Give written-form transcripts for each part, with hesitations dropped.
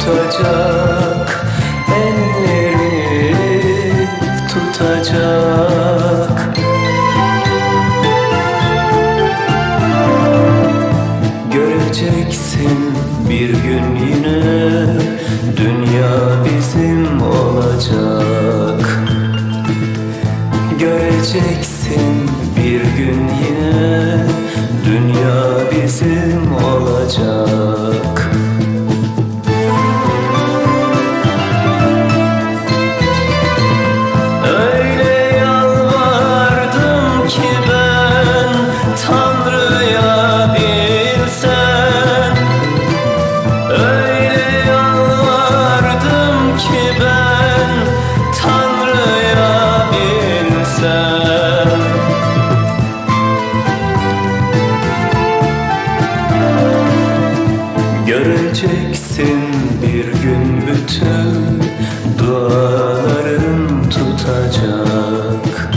tutacak, elleri tutacak. Göreceksin bir gün yine dünya bizim olacak. Göreceksin bir gün yine dünya bizim olacak. Öyle yalvardım ki ben Tanrı'ya, bilsen. Öyle yalvardım ki ben Tanrı'ya, bilsen. Göreceksin bir gün bütün dualarım tutacak.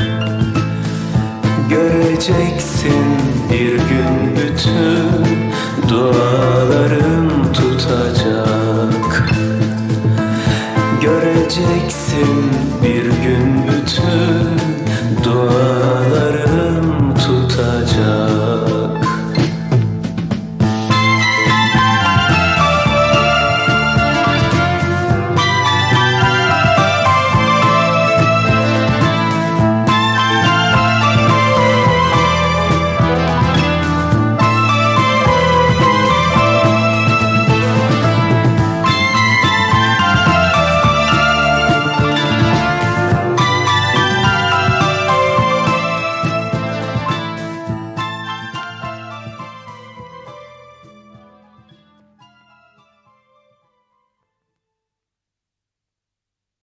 Göreceksin bir gün bütün dualarım tutacak. Göreceksin bir gün bütün